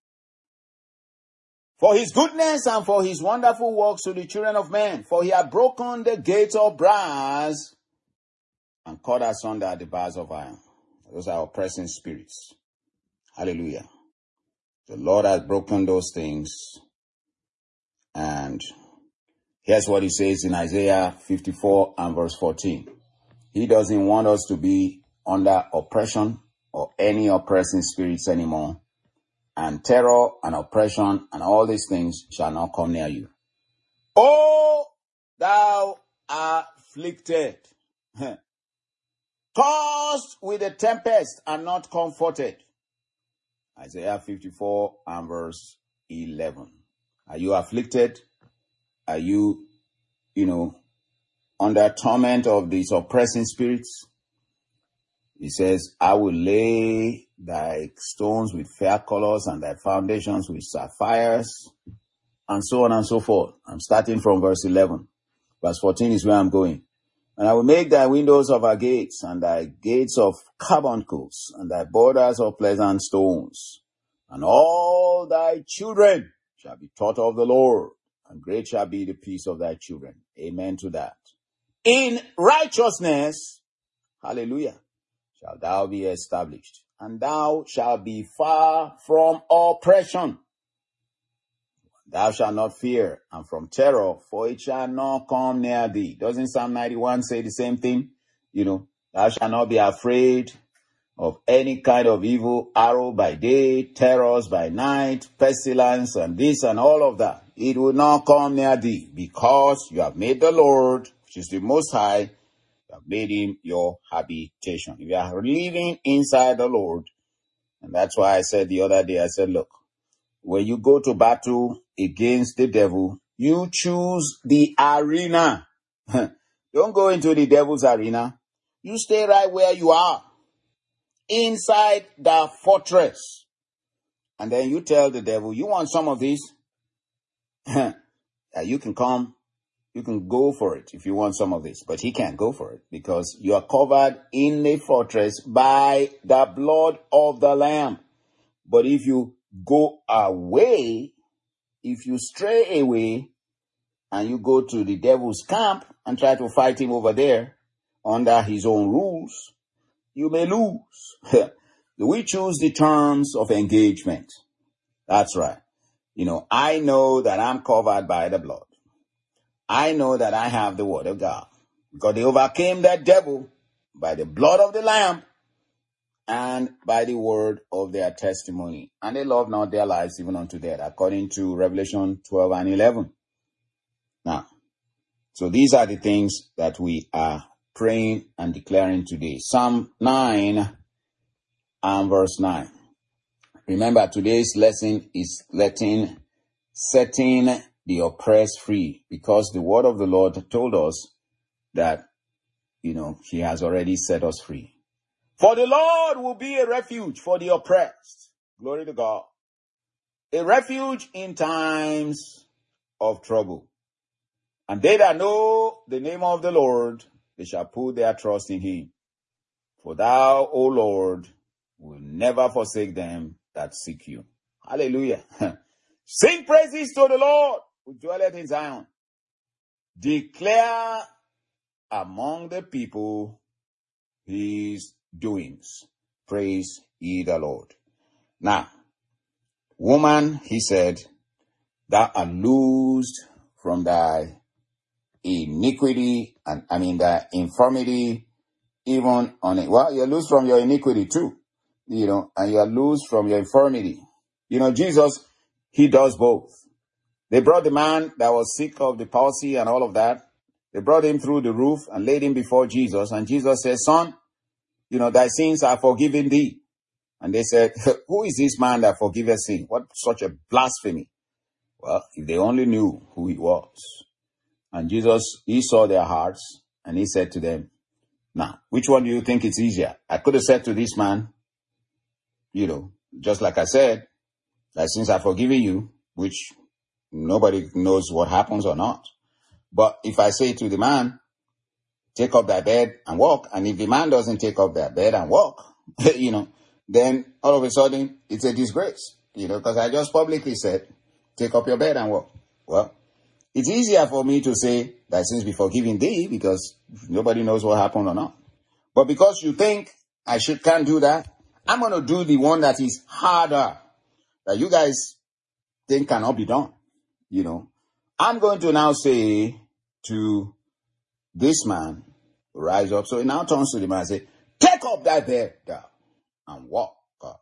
For his goodness and for his wonderful works to the children of men. For he had broken the gates of brass and cut asunder the bars of iron. Those are oppressing spirits. Hallelujah. The Lord has broken those things, and Here's what he says in Isaiah 54 and verse 14. He doesn't want us to be under oppression or any oppressing spirits anymore. And terror and oppression and all these things shall not come near you. O thou afflicted, tossed with a tempest and not comforted. Isaiah 54 and verse 11. Are you afflicted? Are you, under torment of these oppressing spirits? He says, I will lay thy stones with fair colors and thy foundations with sapphires, and so on and so forth. I'm starting from verse 11. Verse 14 is where I'm going. And I will make thy windows of agates, and thy gates of carbuncles, and thy borders of pleasant stones. And all thy children shall be taught of the Lord, and great shall be the peace of thy children. Amen to that. In righteousness, hallelujah, shall thou be established, and thou shalt be far from oppression. Thou shalt not fear, and from terror, for it shall not come near thee. Doesn't Psalm 91 say the same thing? Thou shalt not be afraid of any kind of evil arrow by day, terrors by night, pestilence, and this and all of that. It will not come near thee, because you have made the Lord, which is the Most High, you have made him your habitation. If you are living inside the Lord, and that's why I said the other day, I said, look, when you go to battle against the devil, you choose the arena. Don't go into the devil's arena. You stay right where you are, inside the fortress. And then you tell the devil, you want some of this? You can come, you can go for it if you want some of this. But he can't go for it, because you are covered in the fortress by the blood of the Lamb. But if you go away, if you stray away, and you go to the devil's camp and try to fight him over there under his own rules, you may lose. We choose the terms of engagement. That's right. I know that I'm covered by the blood. I know that I have the word of God, because they overcame that devil by the blood of the Lamb and by the word of their testimony. And they love not their lives even unto death, according to Revelation 12 and 11. Now, so these are the things that we are praying and declaring today. Psalm 9 and verse 9. Remember, today's lesson is setting the oppressed free, because the word of the Lord told us that, he has already set us free. For the Lord will be a refuge for the oppressed. Glory to God. A refuge in times of trouble. And they that know the name of the Lord, they shall put their trust in him. For thou, O Lord, will never forsake them that seek you. Hallelujah. Sing praises to the Lord who dwelleth in Zion. Declare among the people his doings. Praise ye the Lord. Now, woman, he said, thou art loosed from thy iniquity, and the infirmity, even on it. Well, you're loose from your iniquity too, and you're loose from your infirmity. Jesus, he does both. They brought the man that was sick of the palsy and all of that. They brought him through the roof and laid him before Jesus. And Jesus said, son, thy sins are forgiven thee. And they said, who is this man that forgiveth sin? What such a blasphemy? Well, if they only knew who he was. And Jesus, he saw their hearts, and he said to them, now, which one do you think is easier? I could have said to this man, just like I said, thy sins are forgiven you, which nobody knows what happens or not. But if I say to the man, take up thy bed and walk, and if the man doesn't take up their bed and walk, then all of a sudden it's a disgrace, because I just publicly said, take up your bed and walk. Well, it's easier for me to say thy sins be forgiven thee, because nobody knows what happened or not. But because you think I can't do that, I'm going to do the one that is harder, that you guys think cannot be done, I'm going to now say to this man, rise up. So he now turns to the man and says, take up thy bed thou, and walk up.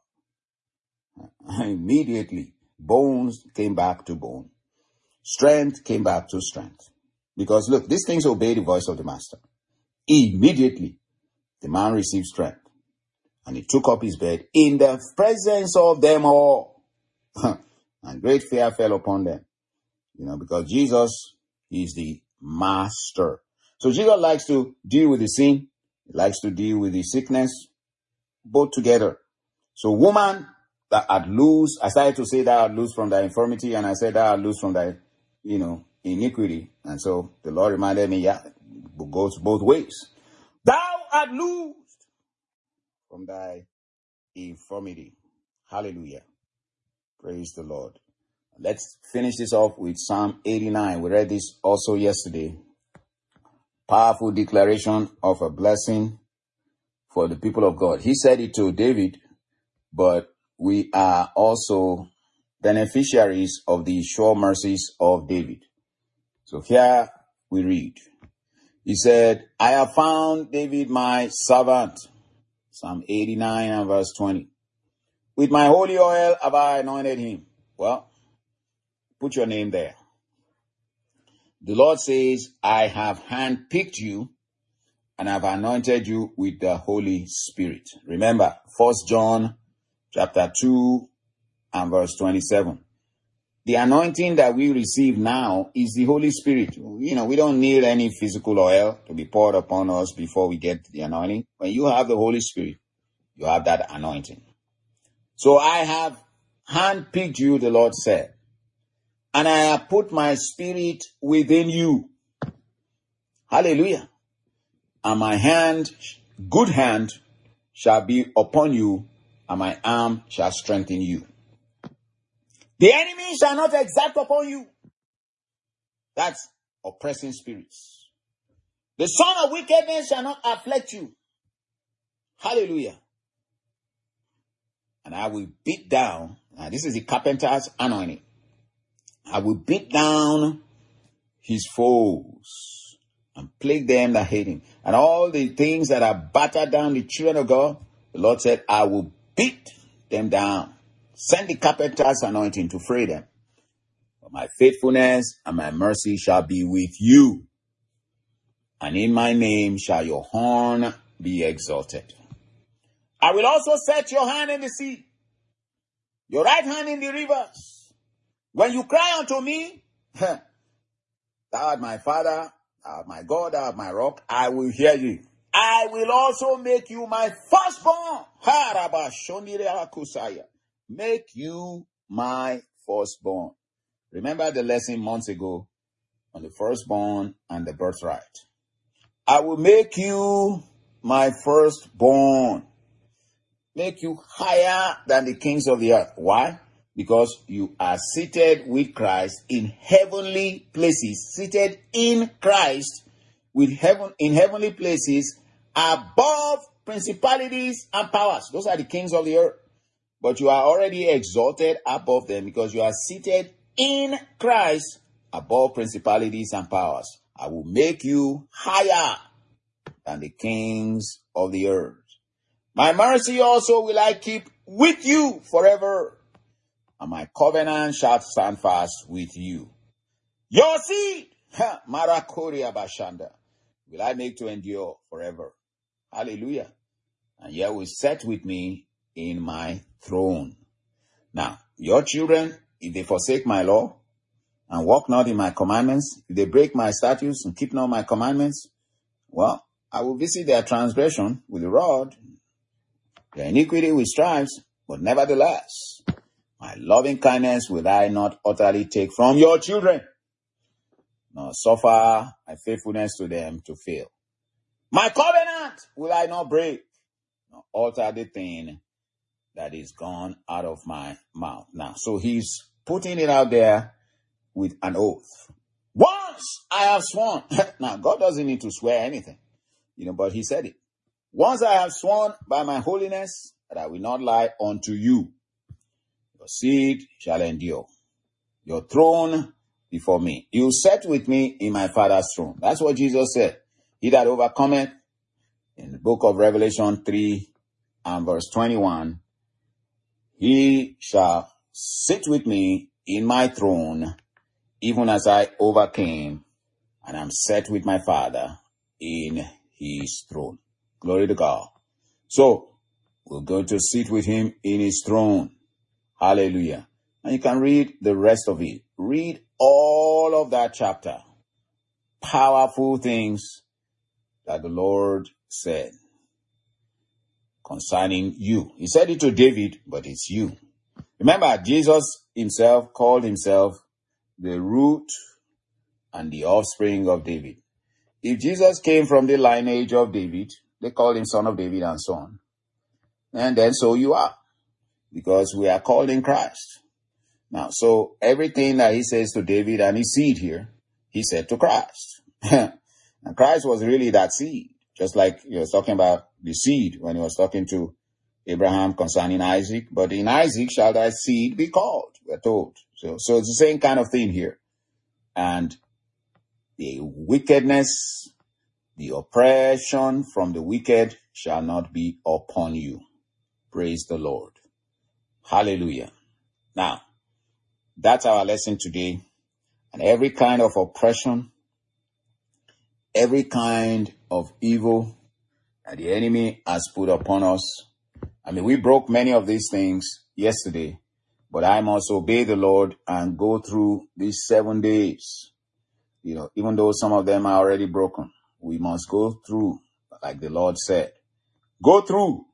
Immediately, bones came back to bone. Strength came back to strength. Because look, these things obey the voice of the master. Immediately, the man received strength. And he took up his bed in the presence of them all. And great fear fell upon them. Because Jesus is the master. So Jesus likes to deal with the sin. He likes to deal with the sickness. Both together. So woman that had loose, I started to say that had loose from thy infirmity, and I said that had loose from thy, iniquity. And so the Lord reminded me, it goes both ways. Thou art loosed from thy infirmity. Hallelujah. Praise the Lord. Let's finish this off with Psalm 89. We read this also yesterday. Powerful declaration of a blessing for the people of God. He said it to David, but we are also beneficiaries of the sure mercies of David. So here we read. He said, I have found David my servant. Psalm 89 and verse 20. With my holy oil have I anointed him. Well, put your name there. The Lord says, I have handpicked you and have anointed you with the Holy Spirit. Remember, 1 John chapter 2 and verse 27. The anointing that we receive now is the Holy Spirit. We don't need any physical oil to be poured upon us before we get the anointing. When you have the Holy Spirit, you have that anointing. So I have handpicked you, the Lord said, and I have put my spirit within you. Hallelujah. And my hand, good hand, shall be upon you, and my arm shall strengthen you. The enemy shall not exact upon you. That's oppressing spirits. The son of wickedness shall not afflict you. Hallelujah. And I will beat down, now this is the carpenter's anointing. I will beat down his foes and plague them that hate him. And all the things that are battered down the children of God, the Lord said, I will beat them down. Send the carpenter's anointing to free them. But my faithfulness and my mercy shall be with you. And in my name shall your horn be exalted. I will also set your hand in the sea, your right hand in the rivers. When you cry unto me, thou art my Father, thou art my God, thou art my rock, I will hear you. I will also make you my firstborn. Make you my firstborn. Remember the lesson months ago on the firstborn and the birthright. I will make you my firstborn. Make you higher than the kings of the earth. Why? Because you are seated with Christ in heavenly places. Seated in Christ in heavenly places above principalities and powers. Those are the kings of the earth. But you are already exalted above them because you are seated in Christ above principalities and powers. I will make you higher than the kings of the earth. My mercy also will I keep with you forever, and my covenant shall stand fast with you. Your seed, Marakoria Bashanda, will I make to endure forever. Hallelujah. And ye will set with me in my throne. Now, your children, if they forsake my law and walk not in my commandments, if they break my statutes and keep not my commandments, well, I will visit their transgression with a rod, their iniquity with stripes, but nevertheless, my loving kindness will I not utterly take from your children, nor suffer my faithfulness to them to fail. My covenant will I not break, nor alter the thing that is gone out of my mouth. Now, so he's putting it out there with an oath. Once I have sworn, now God doesn't need to swear anything, but he said it. Once I have sworn by my holiness that I will not lie unto you. Your seed shall endure. Your throne before me. You sat with me in my Father's throne. That's what Jesus said. He that overcometh, in the book of Revelation 3 and verse 21, he shall sit with me in my throne, even as I overcame, and am set with my Father in his throne. Glory to God. So, we're going to sit with him in his throne. Hallelujah. And you can read the rest of it. Read all of that chapter. Powerful things that the Lord said concerning you. He said it to David, but it's you. Remember, Jesus himself called himself the root and the offspring of David. If Jesus came from the lineage of David, they called him son of David and so on. And then so you are, because we are called in Christ. Now, so everything that he says to David and his seed here, he said to Christ. And Christ was really that seed, just like he was talking about the seed when he was talking to Abraham concerning Isaac. But in Isaac shall thy seed be called, we're told. So it's the same kind of thing here. And the wickedness, the oppression from the wicked shall not be upon you. Praise the Lord. Hallelujah. Now, that's our lesson today. And every kind of oppression, every kind of evil that the enemy has put upon us. I mean, we broke many of these things yesterday, but I must obey the Lord and go through these 7 days. You know, even though some of them are already broken, we must go through, like the Lord said. Go through.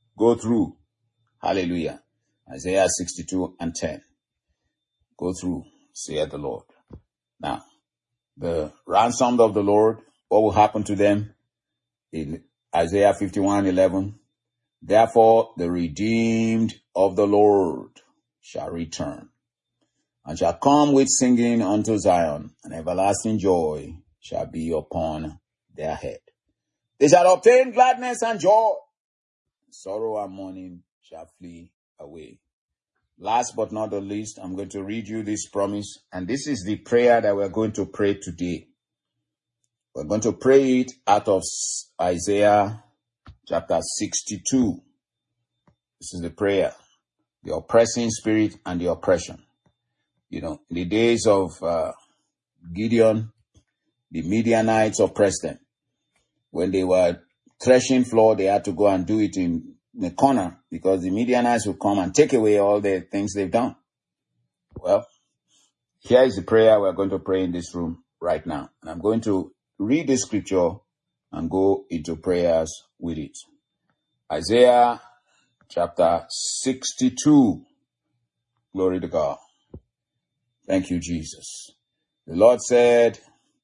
Hallelujah. Isaiah 62 and 10. Go through, saith the Lord. Now, the ransomed of the Lord, what will happen to them? In Isaiah 51:11, therefore the redeemed of the Lord shall return, and shall come with singing unto Zion, and everlasting joy shall be upon their head. They shall obtain gladness and joy. Sorrow and mourning shall flee away. Last but not the least, I'm going to read you this promise, and this is the prayer that we're going to pray today. We're going to pray it out of Isaiah chapter 62. This is the prayer. The oppressing spirit and the oppression. You know, in the days of Gideon, the Midianites oppressed them. When they were threshing floor, they had to go and do it in the corner because the Midianites would come and take away all the things they've done. Well, here is the prayer we're going to pray in this room right now. And I'm going to read the scripture and go into prayers with it. Isaiah chapter 62. Glory to God. Thank you, Jesus. The Lord said,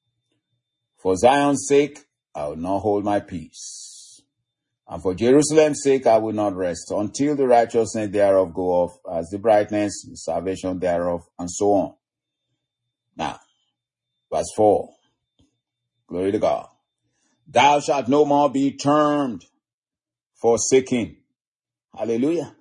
for Zion's sake, I will not hold my peace. And for Jerusalem's sake, I will not rest until the righteousness thereof go off as the brightness, the salvation thereof, and so on. Now, verse 4. Glory to God. Thou shalt no more be termed forsaken. Hallelujah.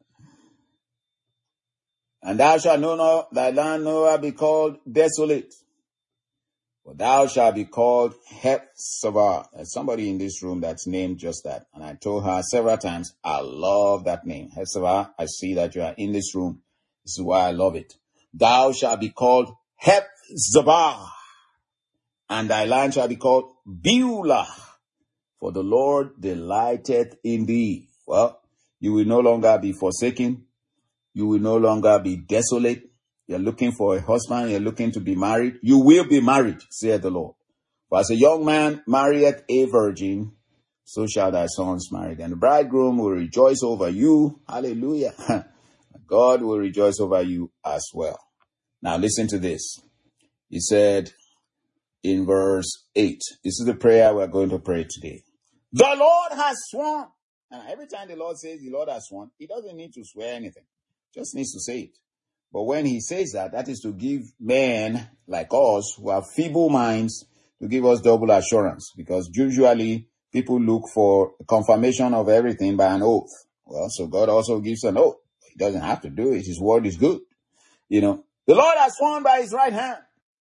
And thou shalt thy land no more be called desolate. For thou shalt be called Hephzibah. There's somebody in this room that's named just that. And I told her several times, I love that name. Hephzibah, I see that you are in this room. This is why I love it. Thou shalt be called Hephzibah. And thy land shall be called Beulah. For the Lord delighteth in thee. Well, you will no longer be forsaken. You will no longer be desolate. You're looking for a husband. You're looking to be married. You will be married, saith the Lord. For as a young man marrieth a virgin, so shall thy sons marry. And the bridegroom will rejoice over you. Hallelujah. God will rejoice over you as well. Now listen to this. He said in verse 8, this is the prayer we're going to pray today. The Lord has sworn. Now, every time the Lord says the Lord has sworn, he doesn't need to swear anything. Just needs to say it. But when he says that, that is to give men like us who have feeble minds to give us double assurance. Because usually people look for confirmation of everything by an oath. Well, so God also gives an oath. He doesn't have to do it. His word is good. You know, the Lord has sworn by his right hand.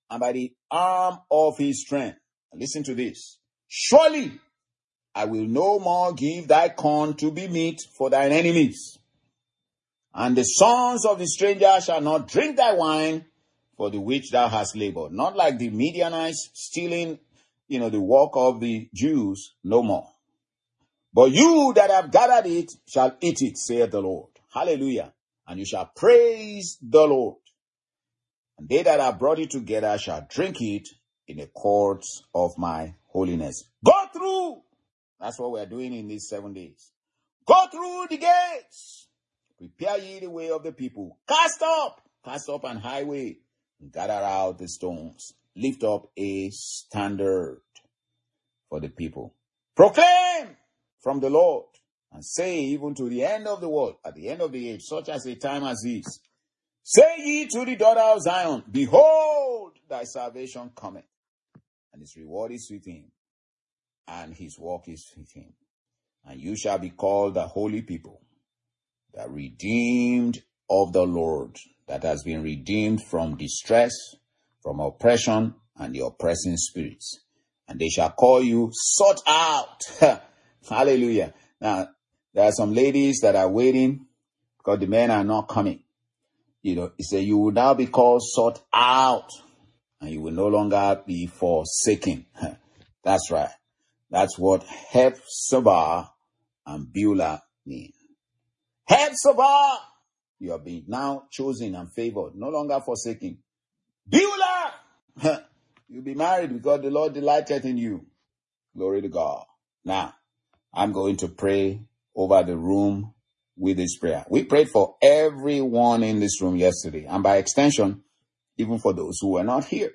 and by the arm of his strength. Listen to this. Surely I will no more give thy corn to be meat for thine enemies, and the sons of the stranger shall not drink thy wine for the which thou hast labored. Not like the Midianites stealing, the work of the Jews, no more. But you that have gathered it shall eat it, saith the Lord. Hallelujah. And you shall praise the Lord. And they that have brought it together shall drink it in the courts of my holiness. Go through. That's what we're doing in these 7 days. Go through the gates. Prepare ye the way of the people. Cast up an highway, and gather out the stones. Lift up a standard for the people. Proclaim from the Lord, and say even to the end of the world, at the end of the age, such as a time as this, say ye to the daughter of Zion, behold, thy salvation cometh, and his reward is with him, and his work is with him. And you shall be called the holy people, the redeemed of the Lord, that has been redeemed from distress, from oppression, and the oppressing spirits. And they shall call you sought out. Hallelujah. Now, there are some ladies that are waiting because the men are not coming. He said, you will now be called sought out, and you will no longer be forsaken. That's right. That's what Hephzibah and Beulah mean. Hephzibah, you are being now chosen and favored, no longer forsaken. Beulah, you'll be married because the Lord delighted in you. Glory to God. Now, I'm going to pray over the room with this prayer. We prayed for everyone in this room yesterday, and by extension, even for those who were not here.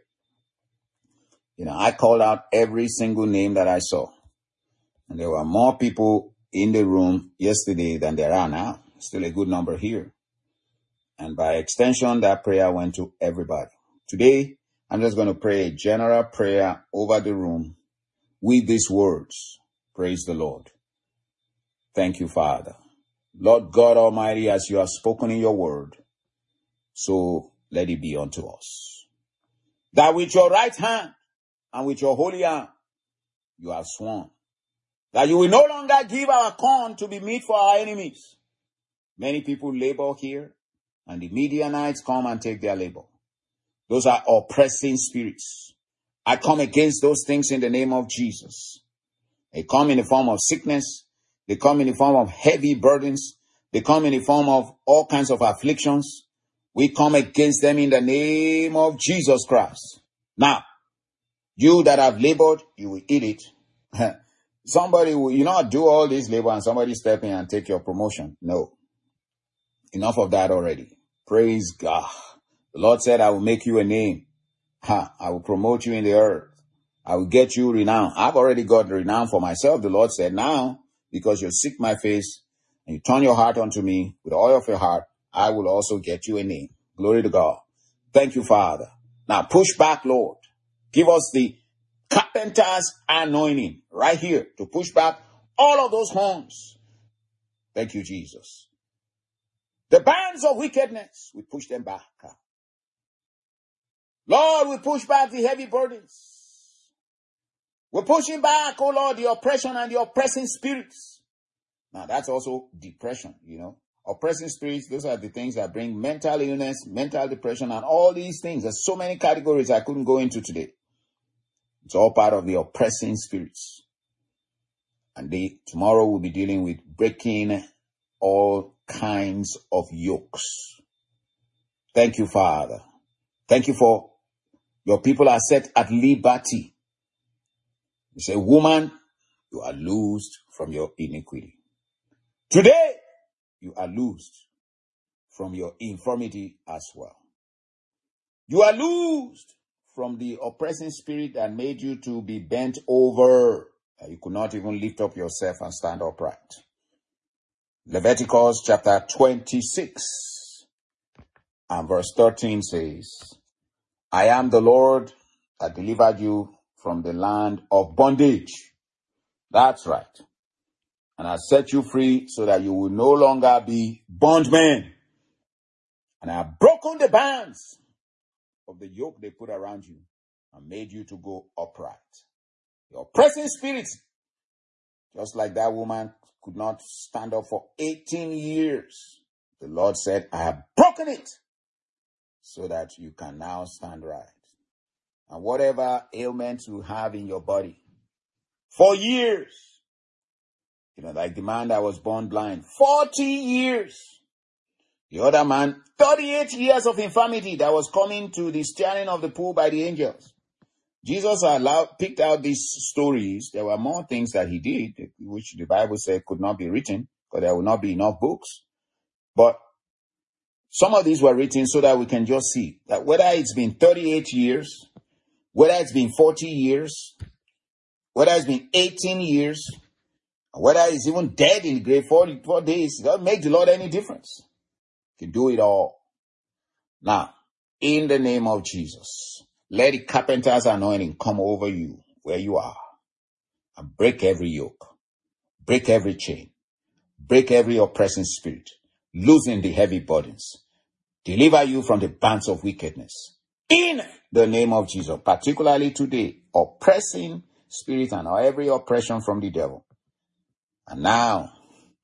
I called out every single name that I saw. And there were more people in the room yesterday than there are now. Still a good number here. And by extension, that prayer went to everybody. Today, I'm just going to pray a general prayer over the room with these words. Praise the Lord. Thank you, Father. Lord God Almighty, as you have spoken in your word, so let it be unto us. That with your right hand and with your holy hand, you have sworn that you will no longer give our corn to be meat for our enemies. Many people labor here, and the Midianites come and take their labor. Those are oppressing spirits. I come against those things in the name of Jesus. They come in the form of sickness. They come in the form of heavy burdens. They come in the form of all kinds of afflictions. We come against them in the name of Jesus Christ. Now, you that have labored, you will eat it. Somebody will, do all this labor and somebody step in and take your promotion. No. Enough of that already. Praise God. The Lord said, I will make you a name. I will promote you in the earth. I will get you renown. I've already got renown for myself. The Lord said, now, because you seek my face and you turn your heart unto me with all of your heart, I will also get you a name. Glory to God. Thank you, Father. Now push back, Lord. Give us the carpenter's anointing right here to push back all of those horns. Thank you, Jesus. The bands of wickedness, we push them back. Lord, we push back the heavy burdens. We're pushing back, oh Lord, the oppression and the oppressing spirits. Now, that's also depression, Oppressing spirits, those are the things that bring mental illness, mental depression, and all these things. There's so many categories I couldn't go into today. It's all part of the oppressing spirits. And tomorrow we'll be dealing with breaking all kinds of yokes. Thank you, Father. Thank you for your people are set at liberty. You say, woman, you are loosed from your iniquity. Today, you are loosed from your infirmity as well. You are loosed from the oppressing spirit that made you to be bent over. You could not even lift up yourself and stand upright. Leviticus chapter 26 and verse 13 says, I am the Lord that delivered you from the land of bondage. That's right. And I set you free so that you will no longer be bondmen. And I have broken the bands of the yoke they put around you and made you to go upright. The oppressing spirit, just like that woman could not stand up for 18 years. The Lord said, I have broken it so that you can now stand right. And whatever ailments you have in your body for years, like the man that was born blind, 40 years. The other man, 38 years of infirmity that was coming to the steering of the pool by the angels. Jesus picked out these stories. There were more things that he did, which the Bible said could not be written, because there will not be enough books. But some of these were written so that we can just see that whether it's been 38 years, whether it's been 40 years, whether it's been 18 years, whether it's even dead in the grave 44 days, it doesn't make the Lord any difference. He can do it all. Now, in the name of Jesus, let the carpenter's anointing come over you where you are and break every yoke, break every chain, break every oppressing spirit, loosen the heavy burdens, deliver you from the bands of wickedness. In the name of Jesus, particularly today, oppressing spirit and every oppression from the devil. And now,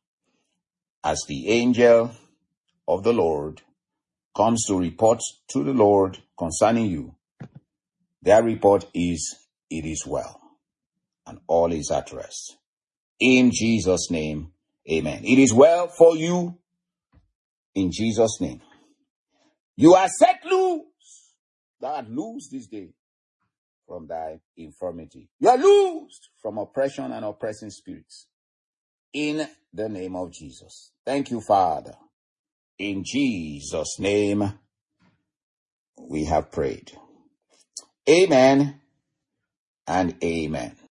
as the angel of the Lord comes to report to the Lord concerning you, their report is, it is well, and all is at rest. In Jesus' name, amen. It is well for you in Jesus' name. You are set loose. Thou art loose this day from thy infirmity. You are loosed from oppression and oppressing spirits. In the name of Jesus. Thank you, Father. In Jesus' name, we have prayed. Amen and amen.